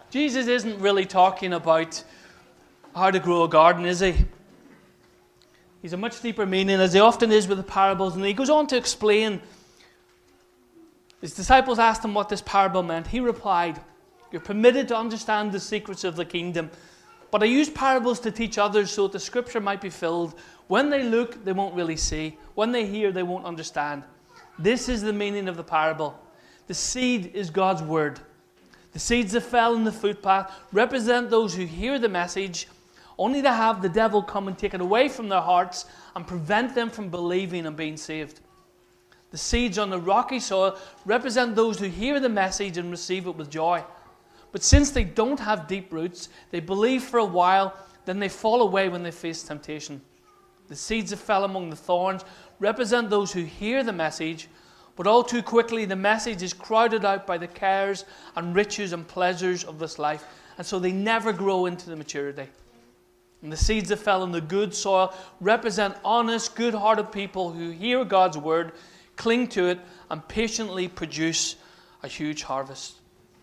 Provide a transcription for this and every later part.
Jesus isn't really talking about how to grow a garden, is he? He's a much deeper meaning, as he often is with the parables. And he goes on to explain. His disciples asked him what this parable meant. He replied, "You're permitted to understand the secrets of the kingdom. But I use parables to teach others so that the scripture might be filled. When they look, they won't really see. When they hear, they won't understand. This is the meaning of the parable. The seed is God's word. The seeds that fell in the footpath represent those who hear the message, only to have the devil come and take it away from their hearts and prevent them from believing and being saved. The seeds on the rocky soil represent those who hear the message and receive it with joy. But since they don't have deep roots, they believe for a while, then they fall away when they face temptation. The seeds that fell among the thorns represent those who hear the message, but all too quickly the message is crowded out by the cares and riches and pleasures of this life, and so they never grow into the maturity. And the seeds that fell in the good soil represent honest, good-hearted people who hear God's word, cling to it, and patiently produce a huge harvest.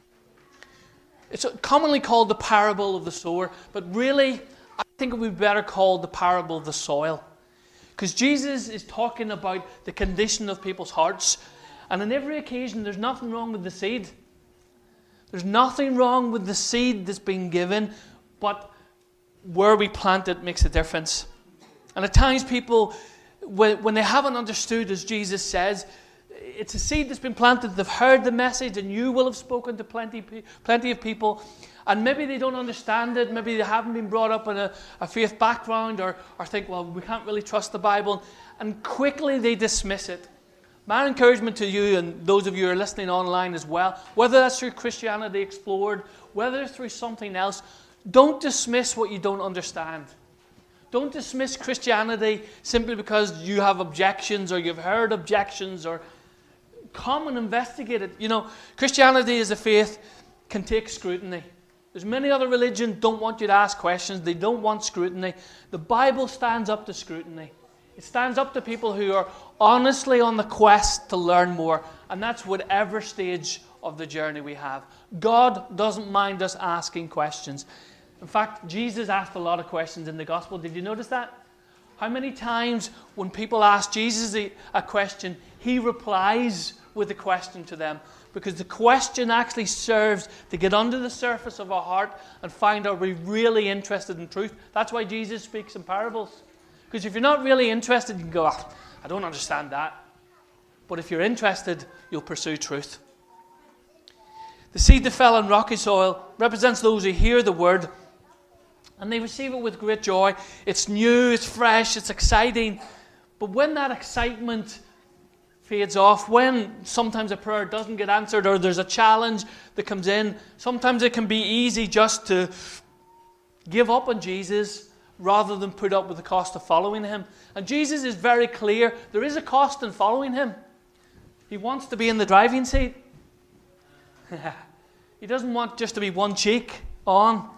It's commonly called the parable of the sower, but really, I think it would be better called the parable of the soil. Because Jesus is talking about the condition of people's hearts, and on every occasion, there's nothing wrong with the seed. There's nothing wrong with the seed that's been given, but where we plant it makes a difference. And at times people, when they haven't understood, as Jesus says, it's a seed that's been planted, they've heard the message, and you will have spoken to plenty of people, and maybe they don't understand it, maybe they haven't been brought up in a faith background, or think, well, we can't really trust the Bible, and quickly they dismiss it. My encouragement to you, and those of you who are listening online as well, whether that's through Christianity Explored, whether it's through something else, don't dismiss what you don't understand. Don't dismiss Christianity simply because you have objections or you've heard objections, or come and investigate it. You know, Christianity as a faith can take scrutiny. There's many other religions don't want you to ask questions. They don't want scrutiny. The Bible stands up to scrutiny. It stands up to people who are honestly on the quest to learn more. And that's whatever stage of the journey we have. God doesn't mind us asking questions. In fact, Jesus asked a lot of questions in the gospel. Did you notice that? How many times when people ask Jesus a question, he replies with a question to them? Because the question actually serves to get under the surface of our heart and find out we're really interested in truth. That's why Jesus speaks in parables. Because if you're not really interested, you can go, I don't understand that. But if you're interested, you'll pursue truth. The seed that fell on rocky soil represents those who hear the word and they receive it with great joy. It's new, it's fresh, it's exciting. But when that excitement fades off, when sometimes a prayer doesn't get answered or there's a challenge that comes in, sometimes it can be easy just to give up on Jesus rather than put up with the cost of following him. And Jesus is very clear. There is a cost in following him. He wants to be in the driving seat. He doesn't want just to be one cheek on.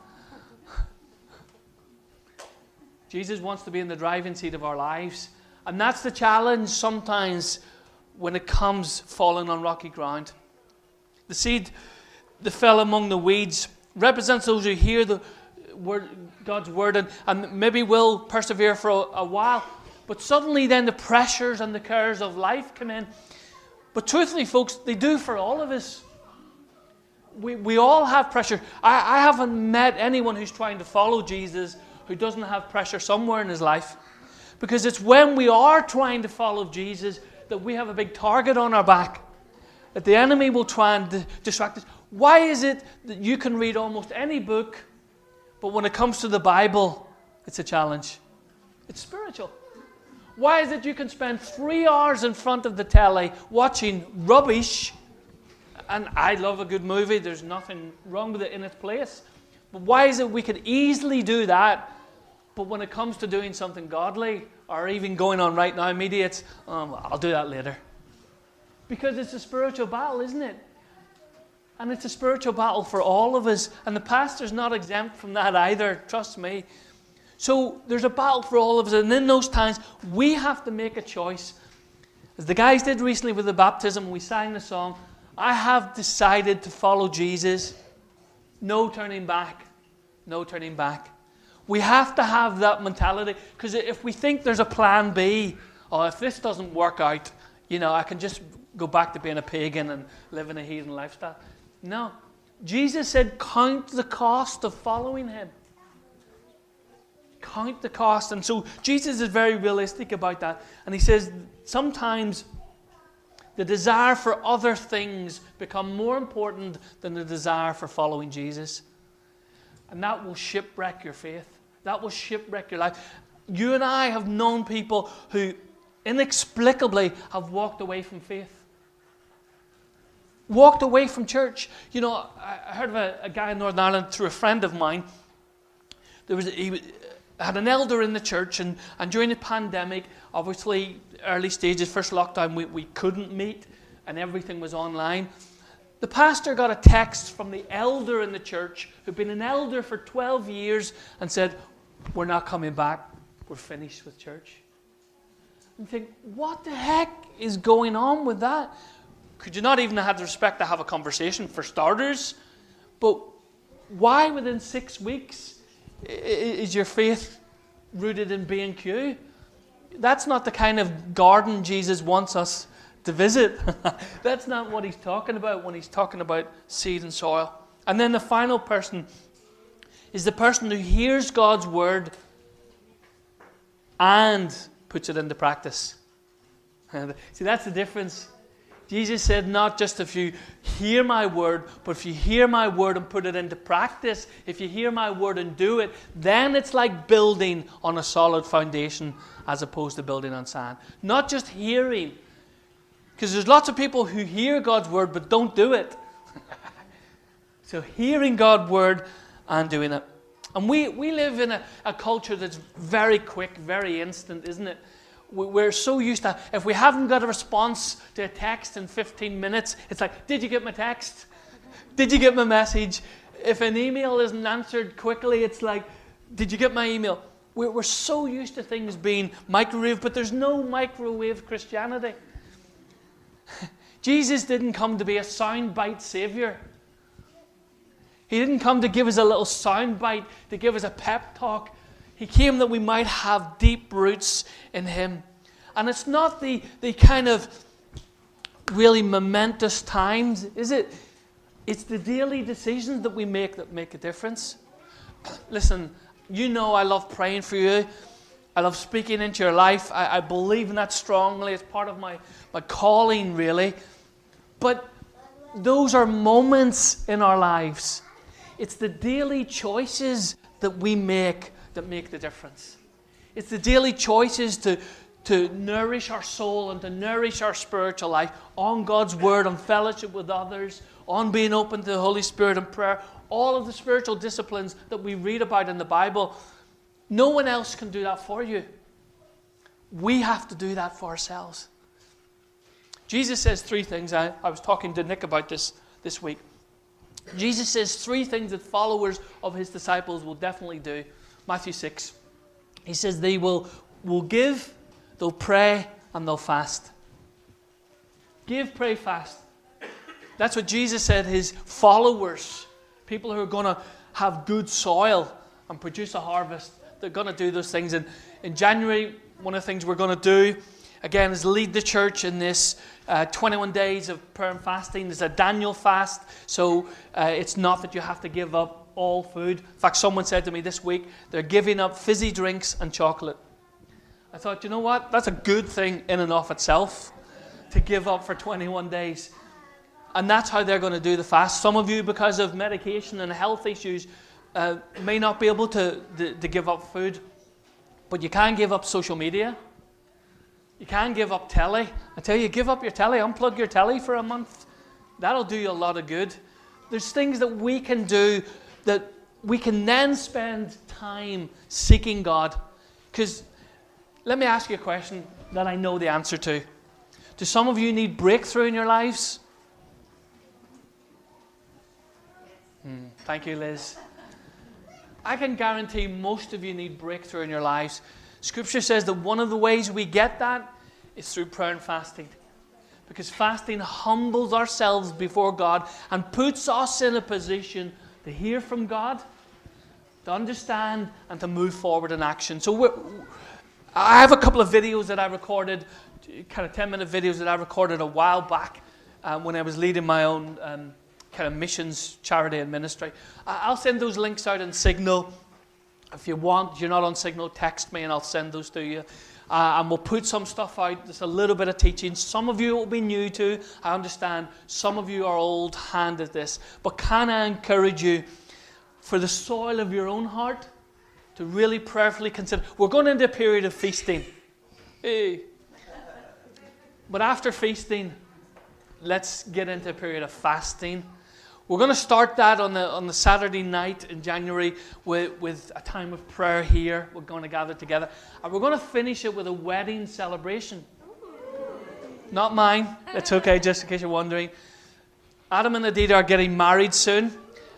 Jesus wants to be in the driving seat of our lives. And that's the challenge sometimes when it comes falling on rocky ground. The seed that fell among the weeds represents those who hear the word, God's word, and maybe will persevere for a while. But suddenly then the pressures and the cares of life come in. But truthfully, folks, they do for all of us. We all have pressure. I haven't met anyone who's trying to follow Jesus who doesn't have pressure somewhere in his life. Because it's when we are trying to follow Jesus that we have a big target on our back. That the enemy will try and distract us. Why is it that you can read almost any book, but when it comes to the Bible, it's a challenge? It's spiritual. Why is it you can spend 3 hours in front of the telly watching rubbish? And I love a good movie. There's nothing wrong with it in its place. But why is it we could easily do that, but when it comes to doing something godly, or even going on right now media, it's, I'll do that later. Because it's a spiritual battle, isn't it? And it's a spiritual battle for all of us. And the pastor's not exempt from that either, trust me. So there's a battle for all of us. And in those times, we have to make a choice. As the guys did recently with the baptism, we sang the song, I have decided to follow Jesus. No turning back. No turning back. We have to have that mentality, because if we think there's a plan B, or if this doesn't work out, I can just go back to being a pagan and living a heathen lifestyle. No. Jesus said, count the cost of following him. Count the cost. And so Jesus is very realistic about that. And he says sometimes the desire for other things become more important than the desire for following Jesus. And that will shipwreck your faith. That will shipwreck your life. You and I have known people who inexplicably have walked away from faith. Walked away from church. I heard of a guy in Northern Ireland through a friend of mine. He had an elder in the church, and during the pandemic, obviously, early stages, first lockdown, we couldn't meet, and everything was online. The pastor got a text from the elder in the church, who'd been an elder for 12 years, and said, "We're not coming back. We're finished with church." And you think, what the heck is going on with that? Could you not even have had the respect to have a conversation, for starters? But why within 6 weeks is your faith rooted in B&Q? That's not the kind of garden Jesus wants us to visit. That's not what he's talking about when he's talking about seed and soil. And then the final person is the person who hears God's word and puts it into practice. See, that's the difference. Jesus said, not just if you hear my word, but if you hear my word and put it into practice, if you hear my word and do it, then it's like building on a solid foundation as opposed to building on sand. Not just hearing, because there's lots of people who hear God's word but don't do it. So hearing God's word and doing it. And we live in a culture that's very quick, very instant, isn't it? We're so used to, if we haven't got a response to a text in 15 minutes, it's like, did you get my text? Did you get my message? If an email isn't answered quickly, it's like, did you get my email? We're so used to things being microwave, but there's no microwave Christianity. Jesus didn't come to be a soundbite savior. He didn't come to give us a little soundbite, to give us a pep talk. He came that we might have deep roots in him. And it's not the kind of really momentous times, is it? It's the daily decisions that we make that make a difference. Listen, I love praying for you. I love speaking into your life. I believe in that strongly. It's part of my calling, really. But those are moments in our lives. It's the daily choices that we make that make the difference. It's the daily choices to nourish our soul and to nourish our spiritual life on God's word, on fellowship with others, on being open to the Holy Spirit and prayer, all of the spiritual disciplines that we read about in the Bible. No one else can do that for you. We have to do that for ourselves. Jesus says 3 things. I was talking to Nick about this week. Jesus says 3 things that followers of his disciples will definitely do. Matthew 6. He says they will give, they'll pray, and they'll fast. Give, pray, fast. That's what Jesus said his followers, people who are going to have good soil and produce a harvest, they're going to do those things. And in January, one of the things we're going to do, again, is lead the church in this 21 days of prayer and fasting. There's a Daniel fast, so it's not that you have to give up all food. In fact, someone said to me this week, they're giving up fizzy drinks and chocolate. I thought, you know what? That's a good thing in and of itself, to give up for 21 days. And that's how they're going to do the fast. Some of you, because of medication and health issues, may not be able to give up food. But you can give up social media. You can give up telly. I tell you, give up your telly. Unplug your telly for a month. That'll do you a lot of good. There's things that we can do that we can then spend time seeking God. Because let me ask you a question that I know the answer to. Do some of you need breakthrough in your lives? Thank you, Liz. I can guarantee most of you need breakthrough in your lives. Scripture says that one of the ways we get that is through prayer and fasting. Because fasting humbles ourselves before God and puts us in a position to to hear from God, to understand, and to move forward in action. So I have a couple of videos that I recorded, kind of 10-minute videos that I recorded a while back when I was leading my own kind of missions, charity and ministry. I'll send those links out in Signal. If you want, you're not on Signal, text me and I'll send those to you. And we'll put some stuff out. There's a little bit of teaching. Some of you will be new to. I understand. Some of you are old hand at this. But can I encourage you, for the soil of your own heart, to really prayerfully consider. We're going into a period of feasting. Hey. But after feasting, let's get into a period of fasting. We're going to start that on the Saturday night in January with a time of prayer here. We're going to gather together. And we're going to finish it with a wedding celebration. Not mine. It's okay, just in case you're wondering. Adam and Adita are getting married soon.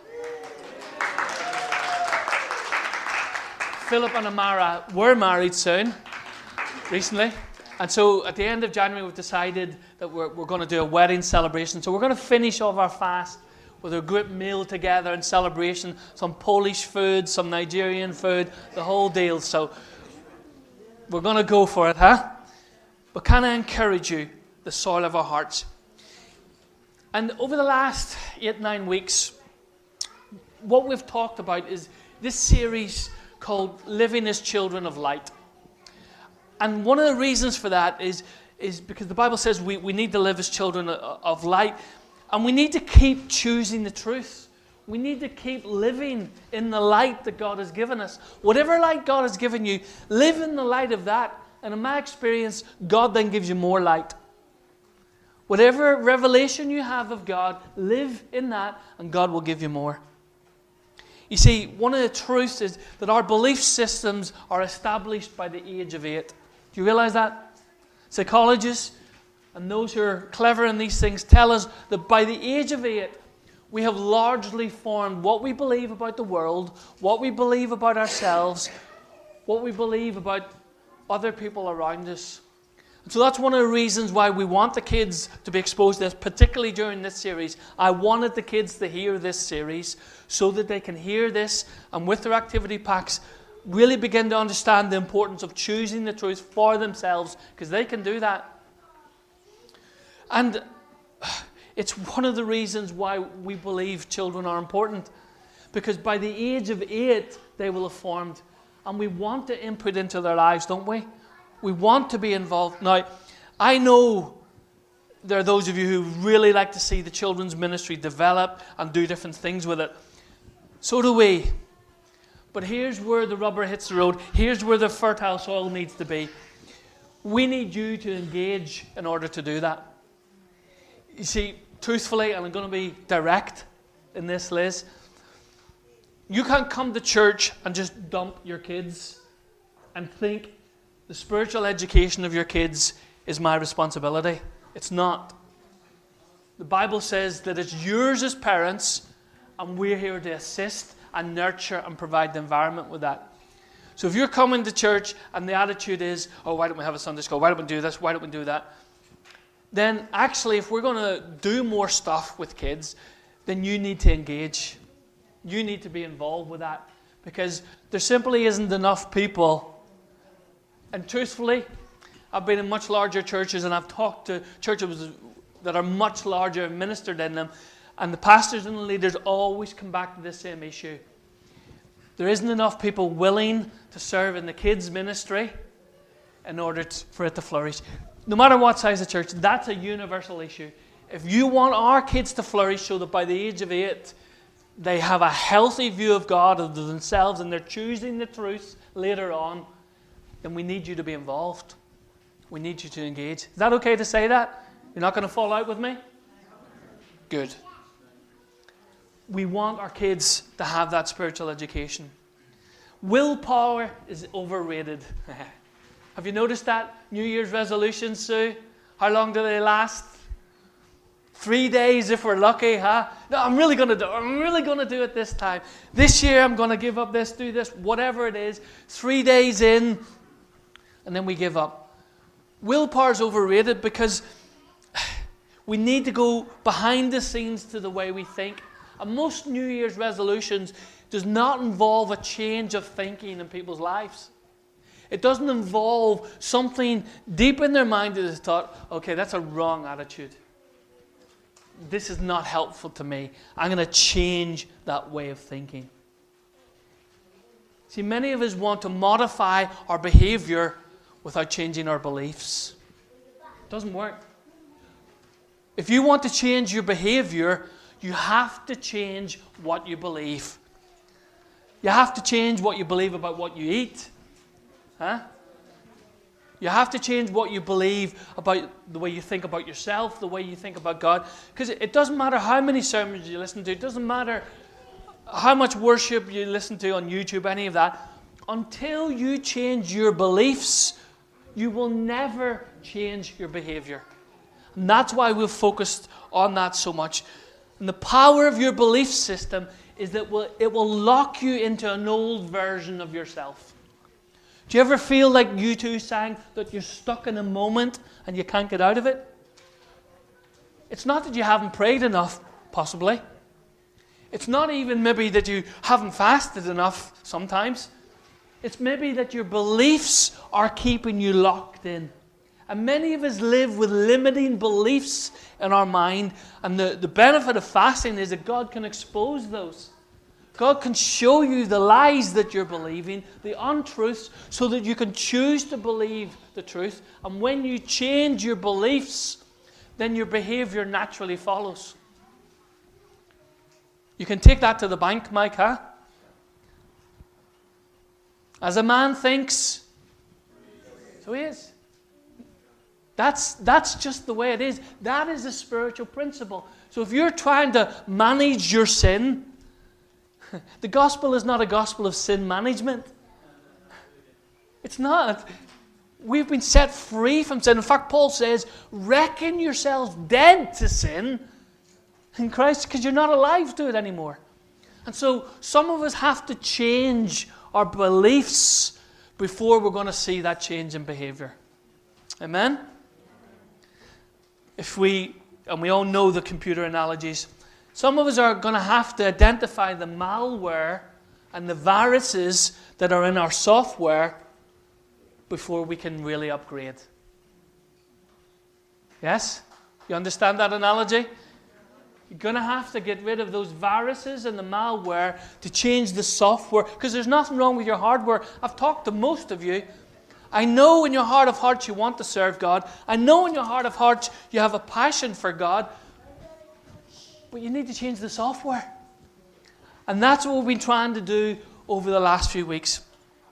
Philip and Amara were married soon, recently. And so at the end of January, we've decided that we're going to do a wedding celebration. So we're going to finish off our fast with a group meal together in celebration, some Polish food, some Nigerian food, the whole deal. So we're going to go for it, huh? But can I encourage you, the soil of our hearts? And over the last 8-9 weeks, what we've talked about is this series called Living as Children of Light. And one of the reasons for that is because the Bible says we need to live as children of light. And we need to keep choosing the truth. We need to keep living in the light that God has given us. Whatever light God has given you, live in the light of that. And in my experience, God then gives you more light. Whatever revelation you have of God, live in that and God will give you more. You see, one of the truths is that our belief systems are established by the age of 8. Do you realize that? Psychologists and those who are clever in these things tell us that by the age of 8, we have largely formed what we believe about the world, what we believe about ourselves, what we believe about other people around us. And so that's one of the reasons why we want the kids to be exposed to this, particularly during this series. I wanted the kids to hear this series so that they can hear this and with their activity packs really begin to understand the importance of choosing the truth for themselves, because they can do that. And it's one of the reasons why we believe children are important. Because by the age of 8, they will have formed. And we want to input into their lives, don't we? We want to be involved. Now, I know there are those of you who really like to see the children's ministry develop and do different things with it. So do we. But here's where the rubber hits the road. Here's where the fertile soil needs to be. We need you to engage in order to do that. You see, truthfully, and I'm going to be direct in this, Liz, you can't come to church and just dump your kids and think the spiritual education of your kids is my responsibility. It's not. The Bible says that it's yours as parents, and we're here to assist and nurture and provide the environment with that. So if you're coming to church and the attitude is, oh, why don't we have a Sunday school? Why don't we do this? Why don't we do that? Then actually, if we're going to do more stuff with kids, then you need to engage. You need to be involved with that, because there simply isn't enough people. And truthfully, I've been in much larger churches, and I've talked to churches that are much larger and ministered in them, and the pastors and the leaders always come back to the same issue. There isn't enough people willing to serve in the kids' ministry in order for it to flourish. No matter what size of church, that's a universal issue. If you want our kids to flourish so that by the age of 8, they have a healthy view of God, of themselves, and they're choosing the truth later on, then we need you to be involved. We need you to engage. Is that okay to say that? You're not going to fall out with me? Good. We want our kids to have that spiritual education. Willpower is overrated. Have you noticed that? New Year's resolutions, Sue? How long do they last? 3 days if we're lucky, huh? No, I'm really going to do it this time. This year I'm going to give up this, do this, whatever it is. 3 days in, and then we give up. Willpower is overrated because we need to go behind the scenes to the way we think. And most New Year's resolutions does not involve a change of thinking in people's lives. It doesn't involve something deep in their mind that has thought, okay, that's a wrong attitude. This is not helpful to me. I'm going to change that way of thinking. See, many of us want to modify our behavior without changing our beliefs. It doesn't work. If you want to change your behavior, you have to change what you believe. You have to change what you believe about what you eat. You have to change what you believe about the way you think about yourself, the way you think about God. Because it doesn't matter how many sermons you listen to. It doesn't matter how much worship you listen to on YouTube, any of that. Until you change your beliefs, you will never change your behavior. And that's why we've focused on that so much. And the power of your belief system is that it will lock you into an old version of yourself. Do you ever feel like you two sang that you're stuck in a moment and you can't get out of it? It's not that you haven't prayed enough, possibly. It's not even maybe that you haven't fasted enough sometimes. It's maybe that your beliefs are keeping you locked in. And many of us live with limiting beliefs in our mind. And the benefit of fasting is that God can expose those. God can show you the lies that you're believing, the untruths, so that you can choose to believe the truth. And when you change your beliefs, then your behavior naturally follows. You can take that to the bank, Mike, huh? As a man thinks, so he is. That's just the way it is. That is a spiritual principle. So if you're trying to manage your sin, the gospel is not a gospel of sin management. It's not. We've been set free from sin. In fact, Paul says, reckon yourselves dead to sin in Christ, because you're not alive to it anymore. And so some of us have to change our beliefs before we're going to see that change in behavior. Amen? And we all know the computer analogies, some of us are going to have to identify the malware and the viruses that are in our software before we can really upgrade. Yes? You understand that analogy? You're going to have to get rid of those viruses and the malware to change the software, because there's nothing wrong with your hardware. I've talked to most of you. I know in your heart of hearts you want to serve God. I know in your heart of hearts you have a passion for God. But you need to change the software. And that's what we've been trying to do over the last few weeks.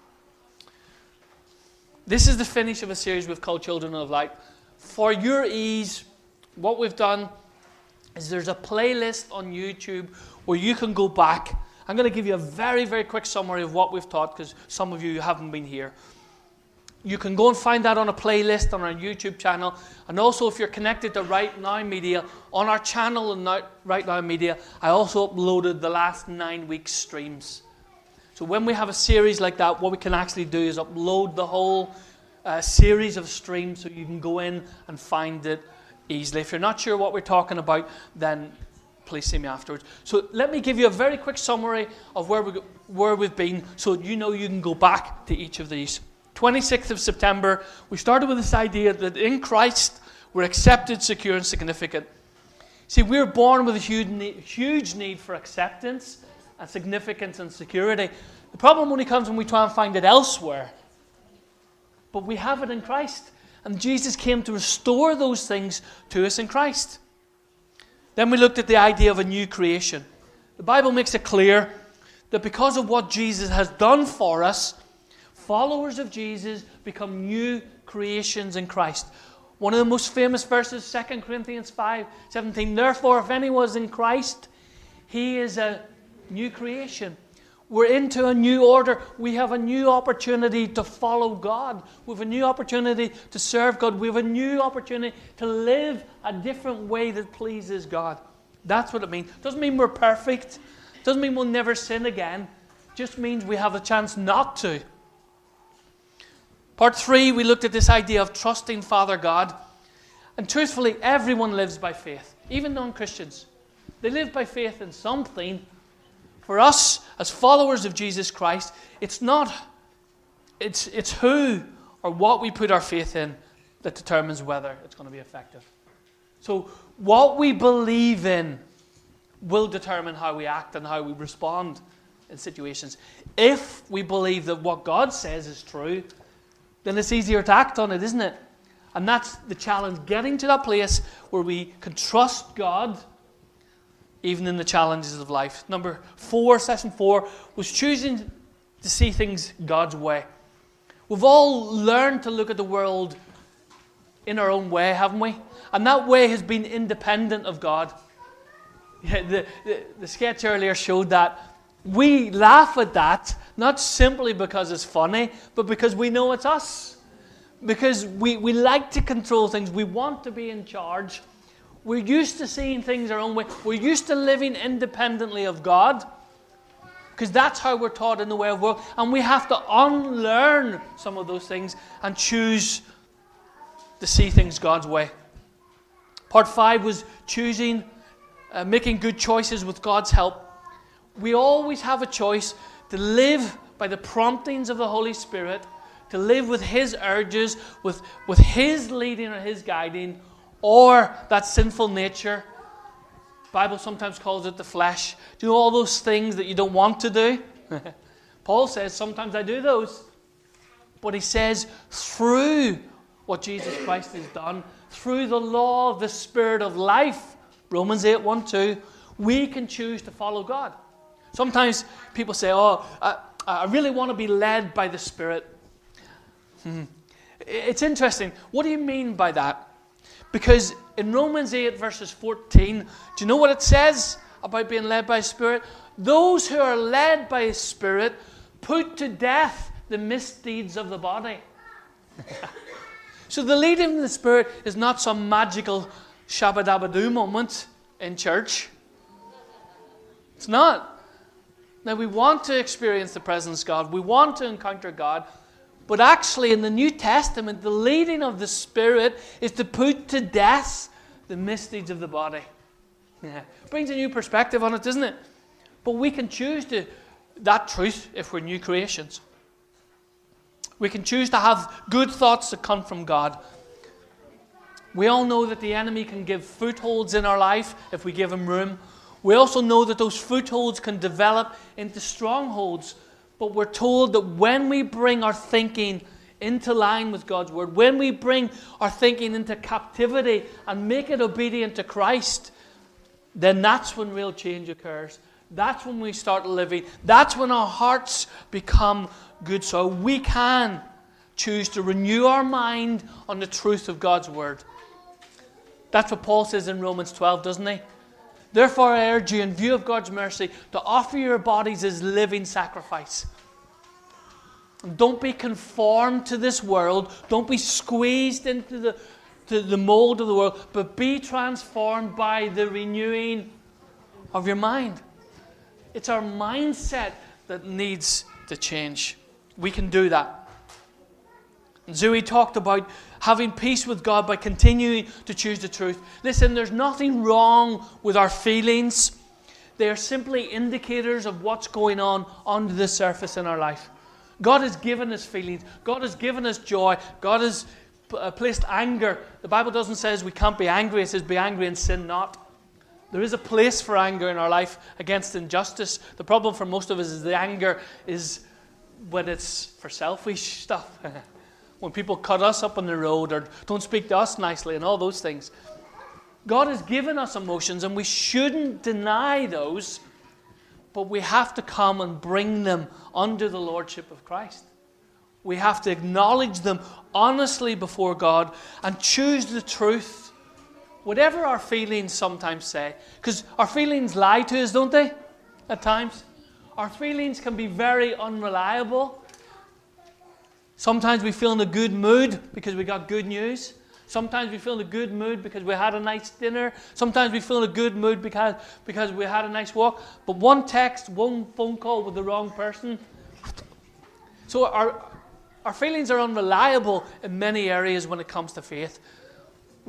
This is the finish of a series we've called Children of Light. For your ease, what we've done is there's a playlist on YouTube where you can go back. I'm going to give you a very, very quick summary of what we've taught, because some of you haven't been here. You can go and find that on a playlist on our YouTube channel. And also, if you're connected to Right Now Media, on our channel and Right Now Media, I also uploaded the last 9 weeks' streams. So when we have a series like that, what we can actually do is upload the whole series of streams so you can go in and find it easily. If you're not sure what we're talking about, then please see me afterwards. So let me give you a very quick summary of where we've been, so you know you can go back to each of these. 26th of September, we started with this idea that in Christ we're accepted, secure, and significant. See, we're born with a huge need for acceptance and significance and security. The problem only comes when we try and find it elsewhere. But we have it in Christ. And Jesus came to restore those things to us in Christ. Then we looked at the idea of a new creation. The Bible makes it clear that because of what Jesus has done for us, followers of Jesus become new creations in Christ. One of the most famous verses, 2 Corinthians 5:17. Therefore, if anyone is in Christ, he is a new creation. We're into a new order. We have a new opportunity to follow God. We have a new opportunity to serve God. We have a new opportunity to live a different way that pleases God. That's what it means. It doesn't mean we're perfect. It doesn't mean we'll never sin again. It just means we have a chance not to. Part 3, we looked at this idea of trusting Father God. And truthfully, everyone lives by faith, even non-Christians. They live by faith in something. For us, as followers of Jesus Christ, it's who or what we put our faith in that determines whether it's going to be effective. So what we believe in will determine how we act and how we respond in situations. If we believe that what God says is true, then it's easier to act on it, isn't it? And that's the challenge, getting to that place where we can trust God even in the challenges of life. Number 4, session 4, was choosing to see things God's way. We've all learned to look at the world in our own way, haven't we? And that way has been independent of God. Yeah, the sketch earlier showed that. We laugh at that, not simply because it's funny, but because we know it's us. Because we like to control things. We want to be in charge. We're used to seeing things our own way. We're used to living independently of God. Because that's how we're taught in the way of world. And we have to unlearn some of those things and choose to see things God's way. Part 5 was choosing, making good choices with God's help. We always have a choice to live by the promptings of the Holy Spirit, to live with His urges, with His leading or His guiding, or that sinful nature. The Bible sometimes calls it the flesh. Do you know all those things that you don't want to do? Paul says, sometimes I do those. But he says, through what Jesus Christ has done, through the law of the Spirit of life, Romans 8:1-2, we can choose to follow God. Sometimes people say, I really want to be led by the Spirit. It's interesting. What do you mean by that? Because in Romans 8 verses 14, do you know what it says about being led by the Spirit? Those who are led by the Spirit put to death the misdeeds of the body. So the leading of the Spirit is not some magical shabba-dabba-doo moment in church. It's not. Now we want to experience the presence of God. We want to encounter God. But actually in the New Testament, the leading of the Spirit is to put to death the misdeeds of the body. Yeah. Brings a new perspective on it, doesn't it? But we can choose that truth if we're new creations. We can choose to have good thoughts that come from God. We all know that the enemy can give footholds in our life if we give him room. We also know that those footholds can develop into strongholds. But we're told that when we bring our thinking into line with God's Word, when we bring our thinking into captivity and make it obedient to Christ, then that's when real change occurs. That's when we start living. That's when our hearts become good. So we can choose to renew our mind on the truth of God's Word. That's what Paul says in Romans 12, doesn't he? Therefore I urge you, in view of God's mercy, to offer your bodies as living sacrifice. Don't be conformed to this world. Don't be squeezed into the mold of the world, but be transformed by the renewing of your mind. It's our mindset that needs to change. We can do that. And Zoe talked about having peace with God by continuing to choose the truth. Listen, there's nothing wrong with our feelings. They are simply indicators of what's going on under the surface in our life. God has given us feelings. God has given us joy. God has placed anger. The Bible doesn't say we can't be angry. It says be angry and sin not. There is a place for anger in our life against injustice. The problem for most of us is the anger is when it's for selfish stuff. When people cut us up on the road or don't speak to us nicely and all those things. God has given us emotions and we shouldn't deny those, but we have to come and bring them under the lordship of Christ. We have to acknowledge them honestly before God and choose the truth. Whatever our feelings sometimes say, because our feelings lie to us, don't they? At times. Our feelings can be very unreliable. Sometimes we feel in a good mood because we got good news. Sometimes we feel in a good mood because we had a nice dinner. Sometimes we feel in a good mood because we had a nice walk. But one text, one phone call with the wrong person. So our feelings are unreliable in many areas when it comes to faith.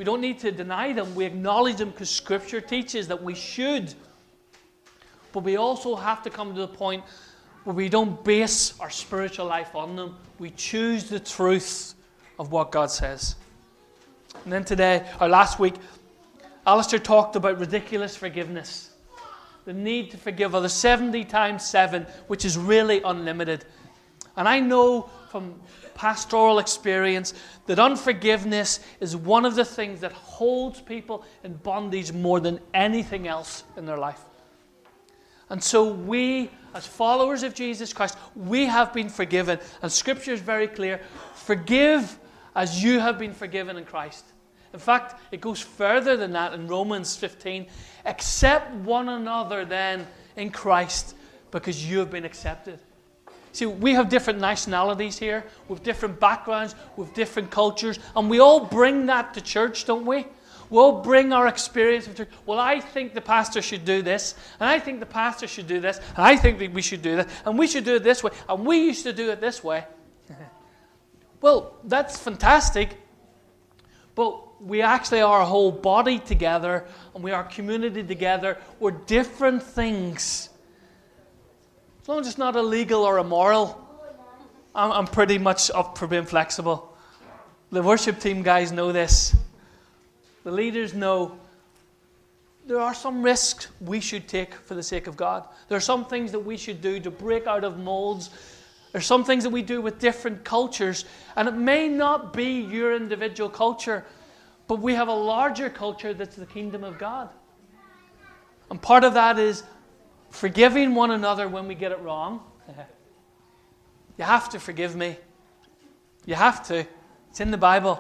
We don't need to deny them. We acknowledge them because Scripture teaches that we should. But we also have to come to the point where we don't base our spiritual life on them. We choose the truth of what God says. And then today, or last week, Alistair talked about ridiculous forgiveness. The need to forgive others 70 times 7, which is really unlimited. And I know from pastoral experience that unforgiveness is one of the things that holds people in bondage more than anything else in their life. And so we, as followers of Jesus Christ, we have been forgiven. And Scripture is very clear. Forgive as you have been forgiven in Christ. In fact, it goes further than that in Romans 15. Accept one another then in Christ because you have been accepted. See, we have different nationalities here, with different backgrounds, with different cultures, and we all bring that to church, don't we? We all bring our experience of church. Well, I think the pastor should do this, and I think the pastor should do this, and I think that we should do this, and we should do it this way, and we used to do it this way. Well, that's fantastic, but we actually are a whole body together, and we are a community together. We're different things. As long as it's not illegal or immoral, I'm pretty much up for being flexible. The worship team guys know this. The leaders know there are some risks we should take for the sake of God. There are some things that we should do to break out of molds. There are some things that we do with different cultures. And it may not be your individual culture, but we have a larger culture that's the kingdom of God. And part of that is forgiving one another when we get it wrong. You have to forgive me. You have to. It's in the Bible.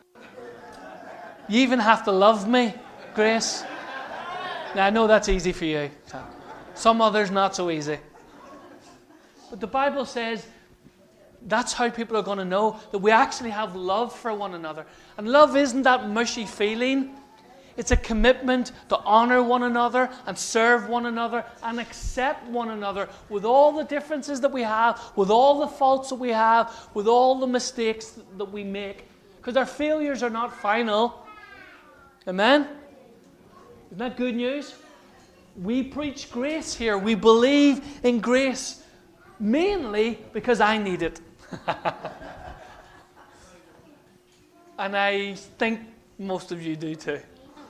You even have to love me, Grace. Now, I know that's easy for you. Some others, not so easy. But the Bible says that's how people are going to know that we actually have love for one another. And love isn't that mushy feeling. It's a commitment to honor one another and serve one another and accept one another with all the differences that we have, with all the faults that we have, with all the mistakes that we make. Because our failures are not final. Amen? Isn't that good news? We preach grace here. We believe in grace. Mainly because I need it. And I think most of you do too.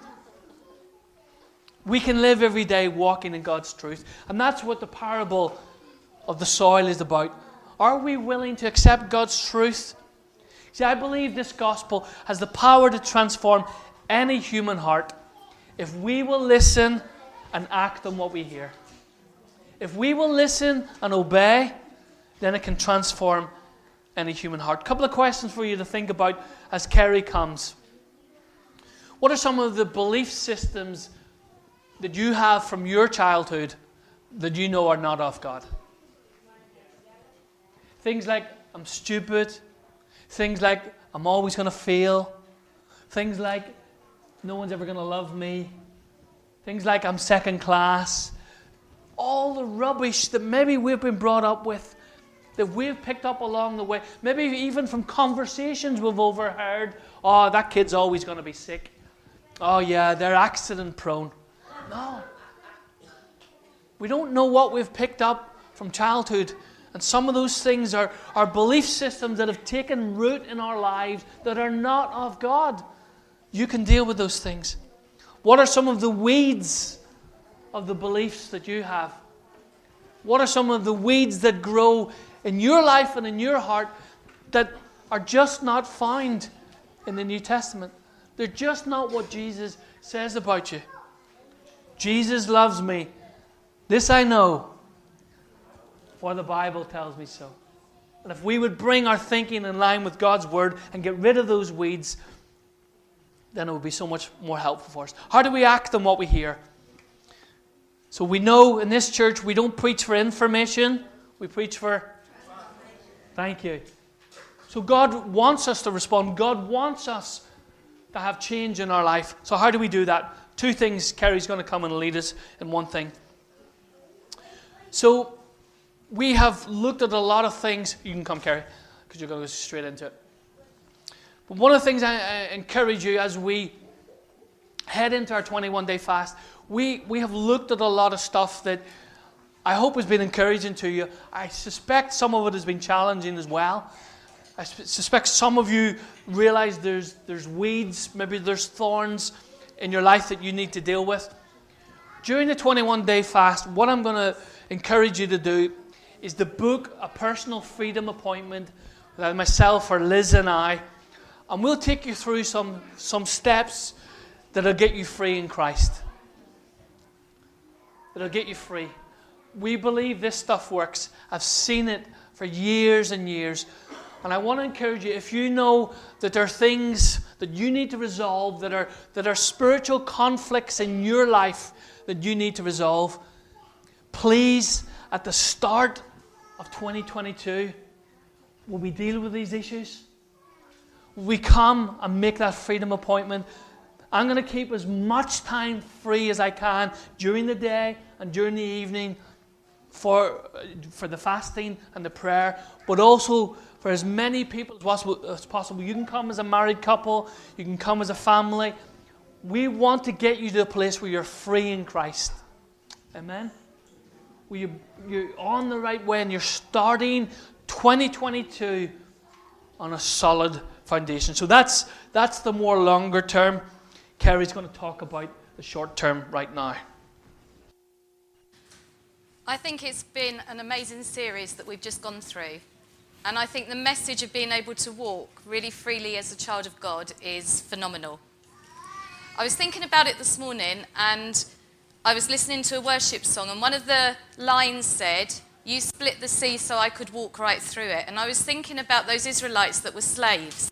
We can live every day walking in God's truth. And that's what the parable of the soil is about. Are we willing to accept God's truth? See, I believe this gospel has the power to transform any human heart if we will listen and act on what we hear. If we will listen and obey, then it can transform any human heart. A couple of questions for you to think about as Kerry comes. What are some of the belief systems that you have from your childhood that you know are not of God? Things like, I'm stupid. Things like, I'm always going to fail. Things like, no one's ever going to love me. Things like, I'm second class. All the rubbish that maybe we've been brought up with, that we've picked up along the way. Maybe even from conversations we've overheard. Oh, that kid's always going to be sick. Oh yeah, they're accident prone. No. We don't know what we've picked up from childhood. And some of those things are belief systems that have taken root in our lives that are not of God. You can deal with those things. What are some of the weeds of the beliefs that you have? What are some of the weeds that grow in your life and in your heart that are just not found in the New Testament? They're just not what Jesus says about you. Jesus loves me. This I know, for the Bible tells me so. And if we would bring our thinking in line with God's Word and get rid of those weeds, then it would be so much more helpful for us. How do we act on what we hear? So we know in this church we don't preach for information, we preach for... Thank you. So God wants us to respond. God wants us to have change in our life. So how do we do that? Two things. Kerry's going to come and lead us in one thing. So we have looked at a lot of things. You can come, Kerry, because you're going to go straight into it. But one of the things I encourage you as we head into our 21-day fast, we have looked at a lot of stuff that I hope has been encouraging to you. I suspect some of it has been challenging as well. I suspect some of you realize there's weeds, maybe there's thorns in your life that you need to deal with. During the 21-day fast, what I'm going to encourage you to do is to book a personal freedom appointment with myself or Liz and I, and we'll take you through some steps that'll get you free in Christ. That'll get you free. We believe this stuff works. I've seen it for years and years. And I want to encourage you, if you know that there are things that you need to resolve, that are spiritual conflicts in your life that you need to resolve, please, at the start of 2022, will we deal with these issues? Will we come and make that freedom appointment? I'm going to keep as much time free as I can during the day and during the evening for the fasting and the prayer, but also for as many people as possible. You can come as a married couple, you can come as a family. We want to get you to a place where you're free in Christ. Amen? Where you're on the right way and you're starting 2022 on a solid foundation. So that's the more longer term. Kerry's going to talk about the short term right now. I think it's been an amazing series that we've just gone through. And I think the message of being able to walk really freely as a child of God is phenomenal. I was thinking about it this morning, and I was listening to a worship song, and one of the lines said, "You split the sea so I could walk right through it." And I was thinking about those Israelites that were slaves.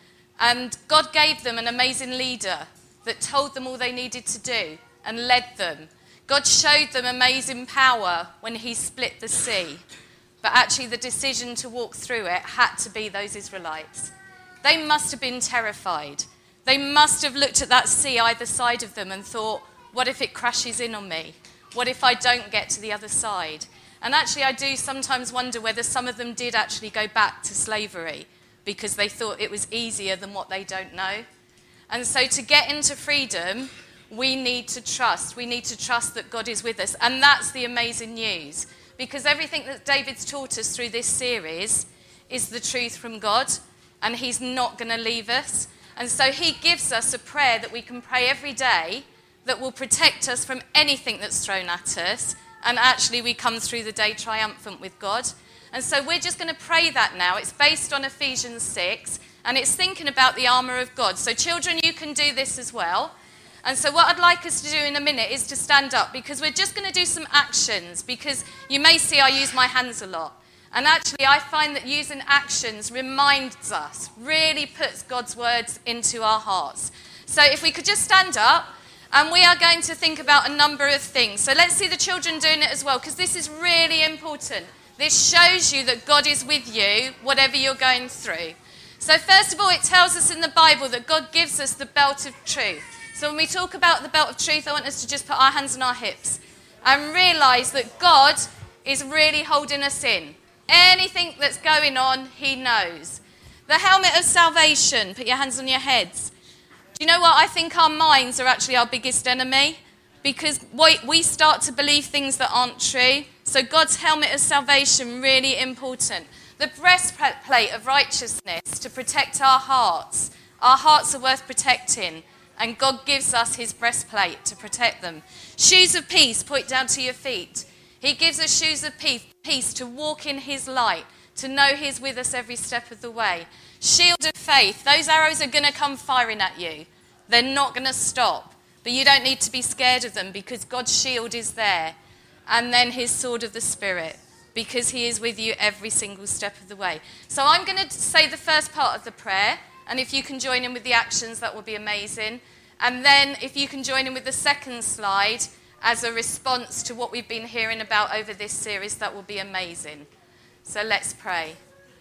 And God gave them an amazing leader that told them all they needed to do and led them. God showed them amazing power when he split the sea. But actually the decision to walk through it had to be those Israelites. They must have been terrified. They must have looked at that sea either side of them and thought, what if it crashes in on me? What if I don't get to the other side? And actually I do sometimes wonder whether some of them did actually go back to slavery because they thought it was easier than what they don't know. And so to get into freedom, we need to trust. We need to trust that God is with us. And that's the amazing news. Because everything that David's taught us through this series is the truth from God. And he's not going to leave us. And so he gives us a prayer that we can pray every day that will protect us from anything that's thrown at us. And actually we come through the day triumphant with God. And so we're just going to pray that now. It's based on Ephesians 6. And it's thinking about the armour of God. So children, you can do this as well. And so what I'd like us to do in a minute is to stand up, because we're just going to do some actions, because you may see I use my hands a lot. And actually I find that using actions reminds us, really puts God's words into our hearts. So if we could just stand up, and we are going to think about a number of things. So let's see the children doing it as well, because this is really important. This shows you that God is with you, whatever you're going through. So first of all, it tells us in the Bible that God gives us the belt of truth. So when we talk about the belt of truth, I want us to just put our hands on our hips and realise that God is really holding us in. Anything that's going on, he knows. The helmet of salvation, put your hands on your heads. Do you know what? I think our minds are actually our biggest enemy, because we start to believe things that aren't true. So God's helmet of salvation, really important. The breastplate of righteousness to protect our hearts. Our hearts are worth protecting. And God gives us his breastplate to protect them. Shoes of peace, point down to your feet. He gives us shoes of peace to walk in his light, to know he's with us every step of the way. Shield of faith. Those arrows are going to come firing at you. They're not going to stop. But you don't need to be scared of them, because God's shield is there. And then his sword of the Spirit, because he is with you every single step of the way. So I'm going to say the first part of the prayer. And if you can join in with the actions, that would be amazing. And then if you can join in with the second slide as a response to what we've been hearing about over this series, that will be amazing. So let's pray.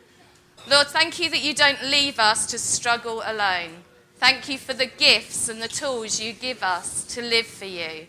Lord, thank you that you don't leave us to struggle alone. Thank you for the gifts and the tools you give us to live for you.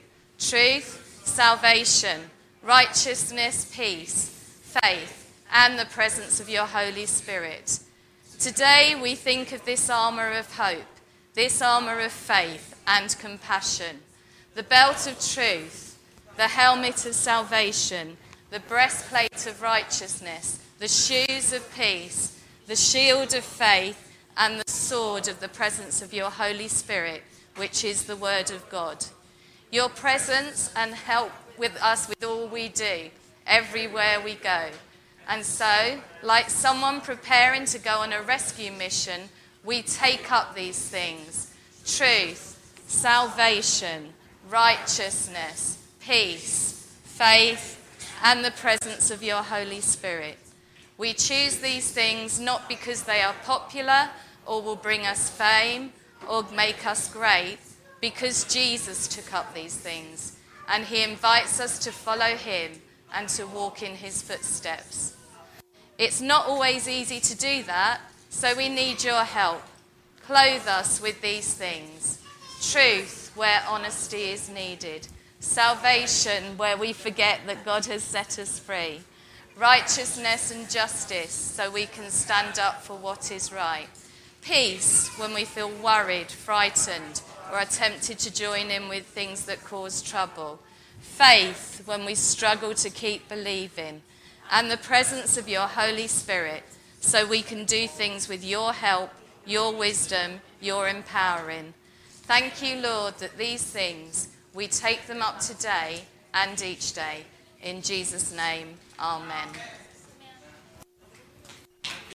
Truth, salvation, righteousness, peace, faith, and the presence of your Holy Spirit. Today we think of this armour of hope, this armour of faith and compassion, the belt of truth, the helmet of salvation, the breastplate of righteousness, the shoes of peace, the shield of faith, and the sword of the presence of your Holy Spirit, which is the word of God. Your presence and help with us with all we do, everywhere we go. And so, like someone preparing to go on a rescue mission, we take up these things: truth, salvation, righteousness, peace, faith, and the presence of your Holy Spirit. We choose these things not because they are popular or will bring us fame or make us great, because Jesus took up these things, and he invites us to follow him and to walk in his footsteps. It's not always easy to do that, so we need your help. Clothe us with these things: truth, where honesty is needed; salvation, where we forget that God has set us free; righteousness and justice, so we can stand up for what is right; peace, when we feel worried, frightened, or are tempted to join in with things that cause trouble; faith, when we struggle to keep believing; and the presence of your Holy Spirit, so we can do things with your help, your wisdom, your empowering. Thank you, Lord, that these things, we take them up today and each day. In Jesus' name, amen.